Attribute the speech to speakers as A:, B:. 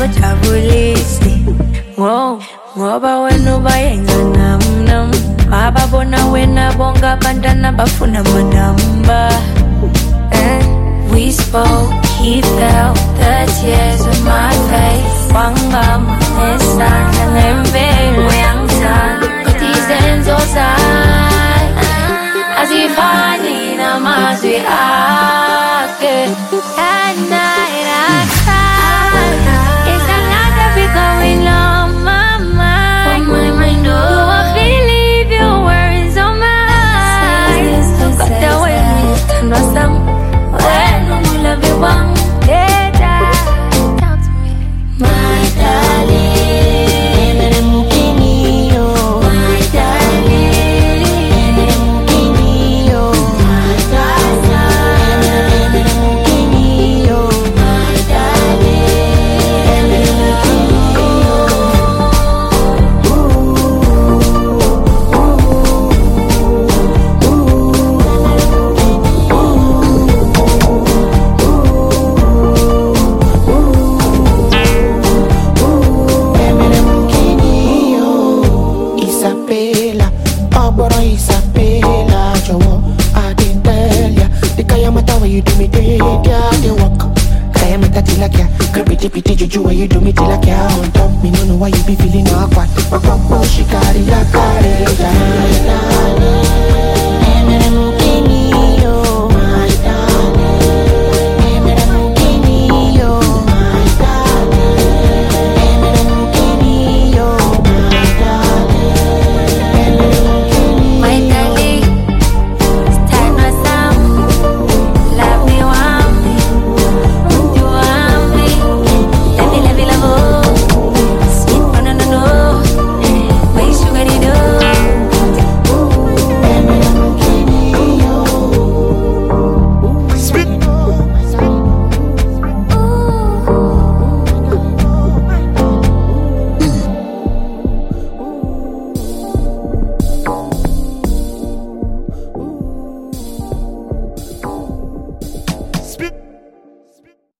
A: kujabulisi ngoba wena ubayenza nam bababona wena bonga abantwana bafuna amanamba. We spoke, he felt the tears on my face. Wangama nesandla ngemvelo uyangithanda kodwa izenzo zakhe azifani namazwi akhe. At night I cry, it's another big going on my mind. Do I believe your words on mine? Kodwa wena uthandwa sami, wena ungulavi wangu. Talk to me, my darling. My darling. My
B: Isabella, Joe, I didn't tell ya. The Kayamata where you do me dead, yeah, they walk. Kayamata tilakya, creepy pity juju where you do me tilakya. On top, me no know why you be feeling awkward. But she carry ya, carry ya.